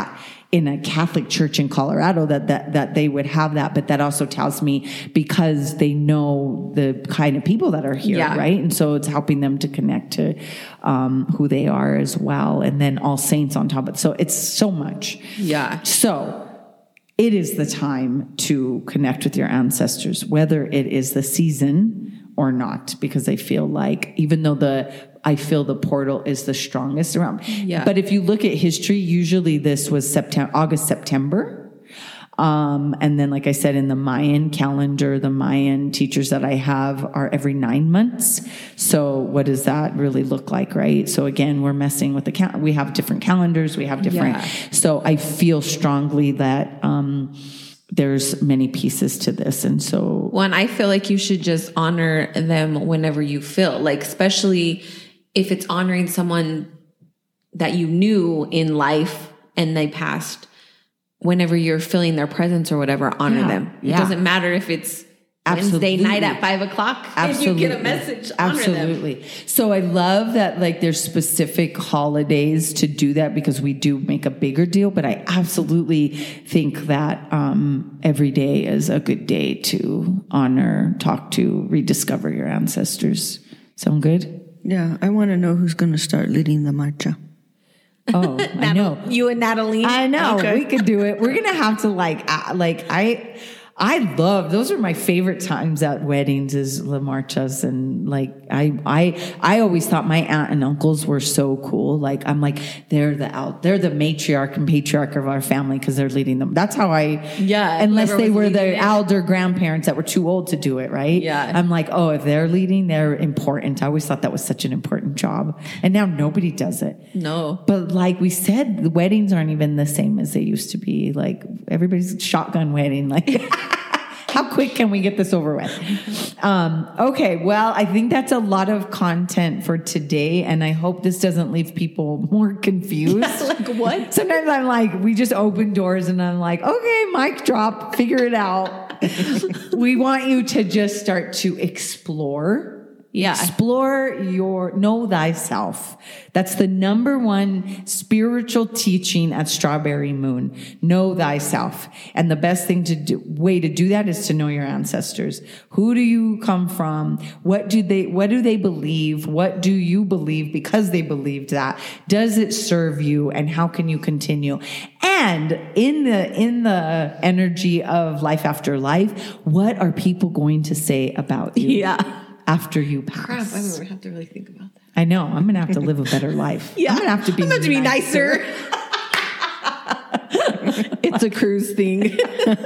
in a Catholic church in Colorado that they would have that. But that also tells me because they know the kind of people that are here, right? And so it's helping them to connect to who they are as well. And then All Saints on top of it. So it's so much. Yeah. So it is the time to connect with your ancestors, whether it is the season or not, because I feel like even though I feel the portal is the strongest around. Yeah. But if you look at history, usually this was August, September. And then, like I said, in the Mayan calendar, the Mayan teachers that I have are every 9 months. So what does that really look like, right? So again, we're messing with we have different calendars. We have different. So I feel strongly that, there's many pieces to this. And so. Well, and I feel like you should just honor them whenever you feel like, especially if it's honoring someone that you knew in life and they passed, whenever you're feeling their presence or whatever, honor them. It doesn't matter if it's Wednesday night at 5:00. Absolutely. If you get a message, honor them. So I love that, like, there's specific holidays to do that because we do make a bigger deal, but I absolutely think that every day is a good day to honor, talk to, rediscover your ancestors. Sound good? Yeah, I want to know who's going to start leading the marcha. Oh, I know. You and Natalie. I know. Okay. We could do it. We're going to have to I love, those are my favorite times at weddings is La Marchas. And like, I always thought my aunt and uncles were so cool. Like, I'm like, they're the matriarch and patriarch of our family because they're leading them. That's how unless they were the elder grandparents that were too old to do it, right? Yeah. I'm like, oh, if they're leading, they're important. I always thought that was such an important job. And now nobody does it. No. But like we said, the weddings aren't even the same as they used to be. Like everybody's shotgun wedding. Like, how quick can we get this over with? Okay, well, I think that's a lot of content for today, and I hope this doesn't leave people more confused. Like what? Sometimes I'm like, we just open doors, and I'm like, okay, mic drop, figure it out. We want you to just start to explore. Yeah. Explore know thyself. That's the number one spiritual teaching at Strawberry Moon. Know thyself. And the best way to do that is to know your ancestors. Who do you come from? What do they believe? What do you believe because they believed that? Does it serve you? And how can you continue? And in the energy of life after life, what are people going to say about you? Yeah. After you pass. Crap, I'm going to have to really think about that. I know. I'm going to have to live a better life. Yeah. I'm going to have to be nicer. It's a cruise thing.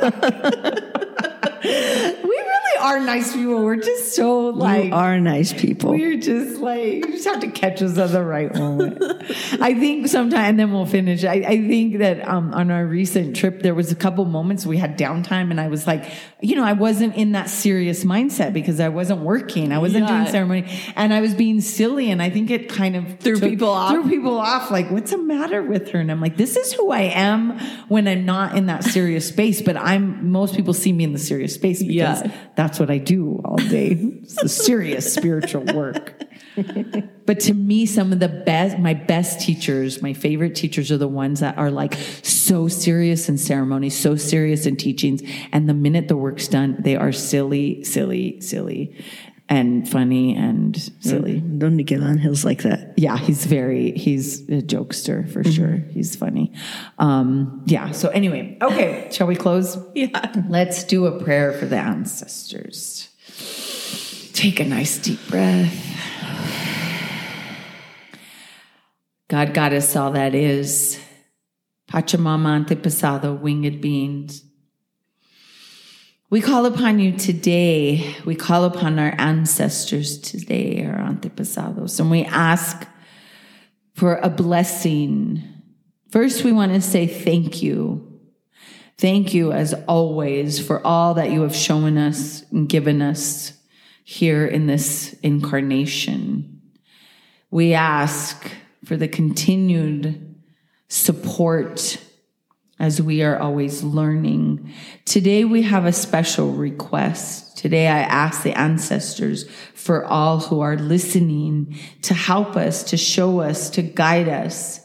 We really are nice people. We're just so like. You are nice people. We're just like, you just have to catch us at the right moment. I think sometime, and then we'll finish. I think that on our recent trip, there was a couple moments we had downtime, and I was like, I wasn't in that serious mindset because I wasn't working. I wasn't doing ceremony, and I was being silly, and I think it kind of threw people off. Like, what's the matter with her? And I'm like, this is who I am when I'm not in that serious space, but most people see me in the serious space because that's what I do all day. It's the serious spiritual work. But to me, my best teachers, my favorite teachers are the ones that are like so serious in ceremony, so serious in teachings. And the minute the work's done, they are silly, silly, silly and funny and silly. Don Miguel Angel's like that. Yeah, he's a jokester for sure. He's funny. So anyway, okay, shall we close? Yeah. Let's do a prayer for the ancestors. Take a nice deep breath. God, Goddess, all that is. Pachamama, Antepasado, winged beings. We call upon you today. We call upon our ancestors today, our antepasados, and we ask for a blessing. First, we want to say thank you. Thank you, as always, for all that you have shown us and given us here in this incarnation. We ask for the continued support as we are always learning. Today we have a special request. Today I ask the ancestors for all who are listening to help us, to show us, to guide us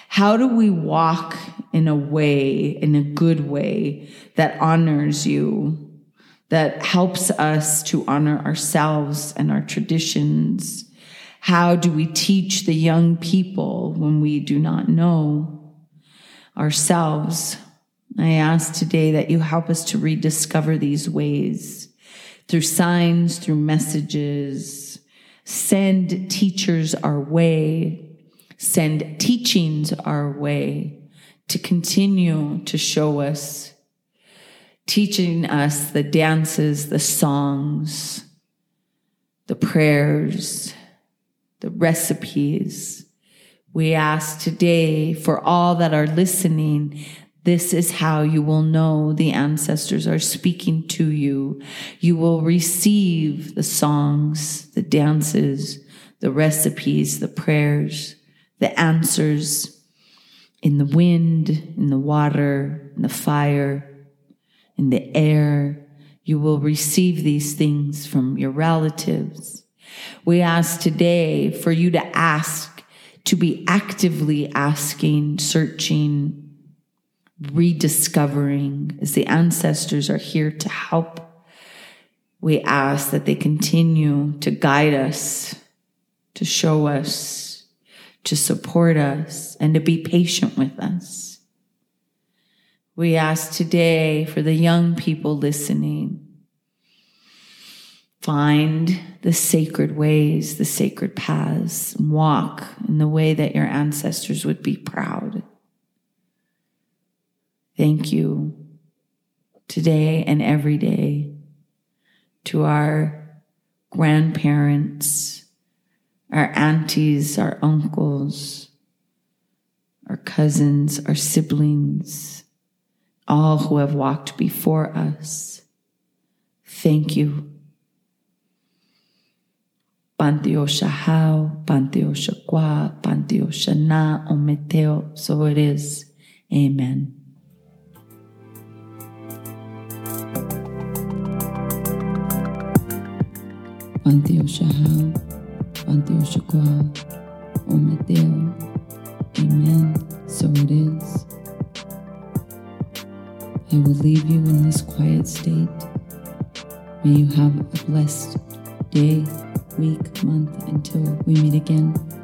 How do we walk in a good way that honors you, that helps us to honor ourselves and our traditions? How do we teach the young people when we do not know ourselves? I ask today that you help us to rediscover these ways through signs, through messages. Send teachers our way. Send teachings our way to continue to show us, teaching us the dances, the songs, the prayers, the recipes. We ask today for all that are listening, this is how you will know the ancestors are speaking to you. You will receive the songs, the dances, the recipes, the prayers, the answers in the wind, in the water, in the fire, in the air. You will receive these things from your relatives. We ask today for you to ask, to be actively asking, searching, rediscovering, as the ancestors are here to help. We ask that they continue to guide us, to show us, to support us, and to be patient with us. We ask today for the young people listening, find the sacred ways, the sacred paths, and walk in the way that your ancestors would be proud. Thank you today and every day to our grandparents, our aunties, our uncles, our cousins, our siblings, all who have walked before us. Thank you. Pantio Shahau, Pantio Shakwa, Pantio Shana, Ometeo. So it is. Amen. Pantio Shahau, Pantio Shakwa, Ometeo. Amen. So it is. I will leave you in this quiet state. May you have a blessed day, week, month, until we meet again.